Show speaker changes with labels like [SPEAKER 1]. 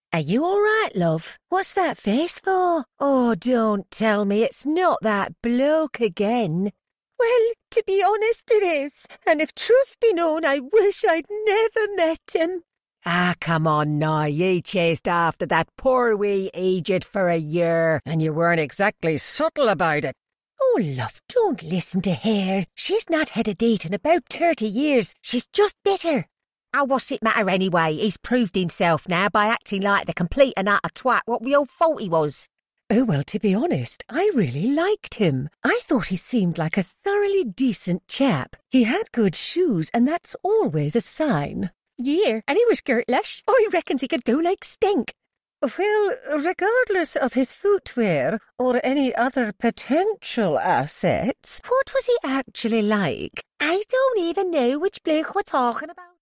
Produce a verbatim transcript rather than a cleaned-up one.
[SPEAKER 1] Are you all right, love? What's that face for? Oh, don't tell me it's not that bloke again.
[SPEAKER 2] Well, to be honest, it is. And if truth be known, I wish I'd never met him.
[SPEAKER 1] Ah, come on now, ye chased after that poor wee Egypt for a year, and you weren't exactly subtle about it.
[SPEAKER 2] Oh, love, don't listen to her. She's not had a date in about thirty years. She's just bitter.
[SPEAKER 1] Oh, what's it matter anyway? He's proved himself now by acting like the complete and utter twat what we all thought he was.
[SPEAKER 2] Oh, well, to be honest, I really liked him. I thought he seemed like a thoroughly decent chap. He had good shoes, and that's always a sign.
[SPEAKER 1] Yeah, and he was girlish. I reckons he could go like stink.
[SPEAKER 2] Well, regardless of his footwear or any other potential assets,
[SPEAKER 1] what was he actually like?
[SPEAKER 2] I don't even know which bloke we're talking about.